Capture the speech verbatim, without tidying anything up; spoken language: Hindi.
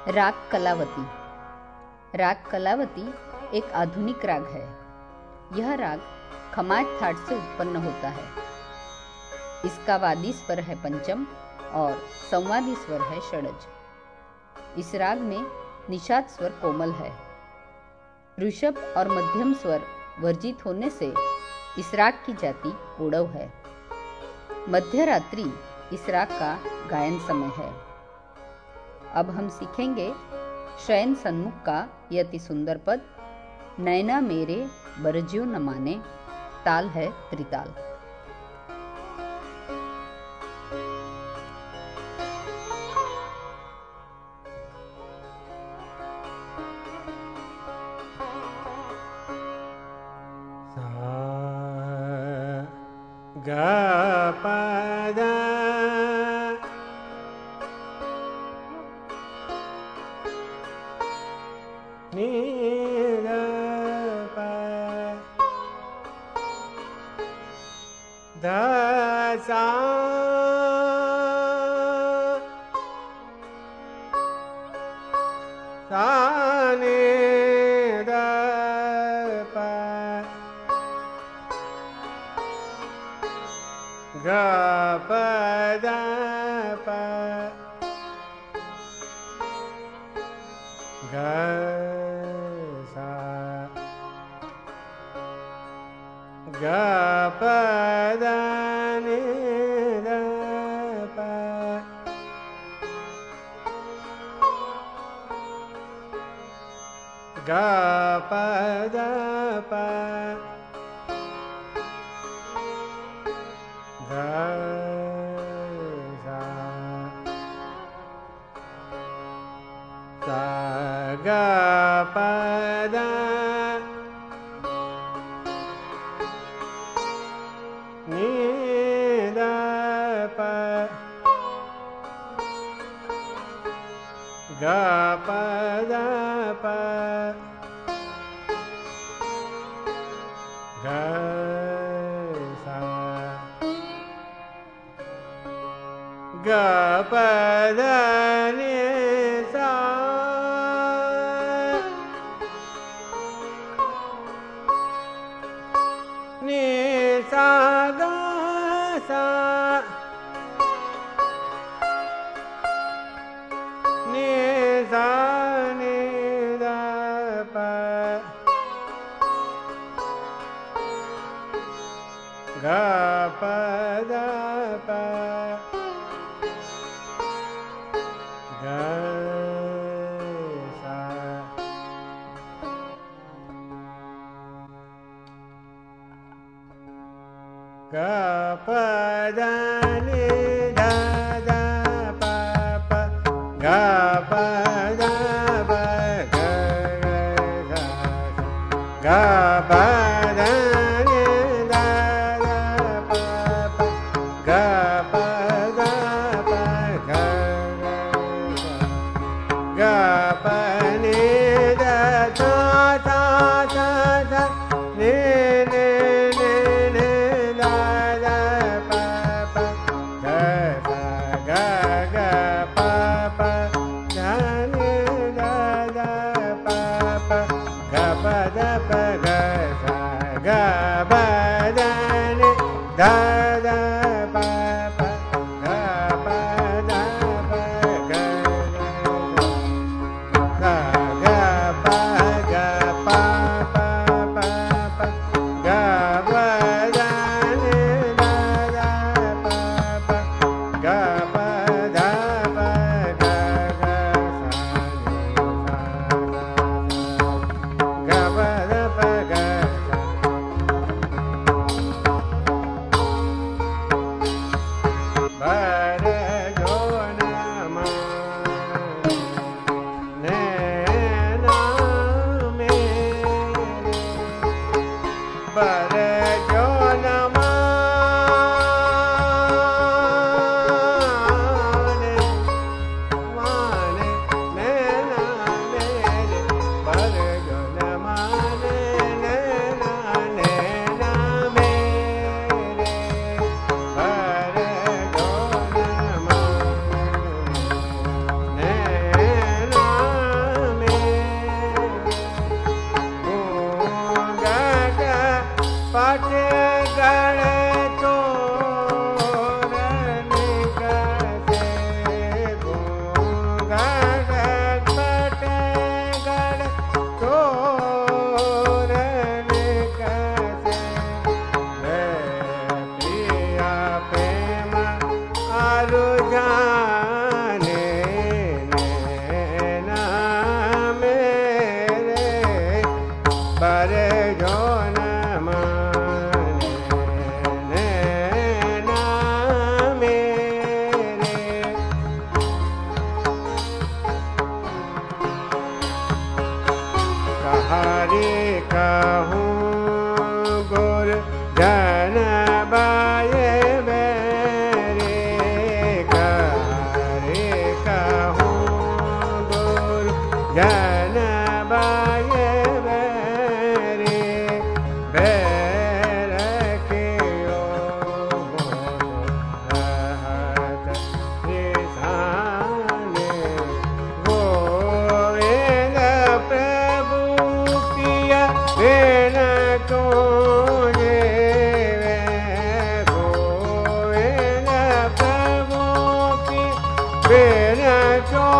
राग कलावती। राग कलावती एक आधुनिक राग है। यह राग खमाज थाट से उत्पन्न होता है। इसका वादी स्वर है पंचम और संवादी स्वर है षडज। इस राग में निषाद स्वर कोमल है। ऋषभ और मध्यम स्वर वर्जित होने से इस राग की जाति ओडव है। मध्य रात्रि इस राग का गायन समय है। अब हम सीखेंगे शयन सन्मुख का यह अति सुंदर पद। नैना मेरे बरज्यो न माने, ताल है त्रिताल। गा पदा नी दा पा धा सा सा ने दा पा गा प दा पा गा सा गा प दा नि दा पा गा प दा पा गा सा सा गा प दा नि दा प गा प दा प गा सा गा प दा नि सा नि सा गा सा नि सा नि दा प गा प दा प गा सा गा प दा नि दा दा प प गा प दा प गा गा गा प दा नि दा दा प प गा प दा प गा गा प नि दा सा सा सा सा नि नि नि नि दा दा प प गा सा गा गा प प दा नि दा दा प प गा प दा प गा सा गा प दा नि दा दा प प गा प दा प गा गा गा प गा प प प प गा प दा नि दा दा प प गा प दा प गा गा सा नि सा गा प दा प गा बर जो न माने नैना मेरे बर जो न माने चो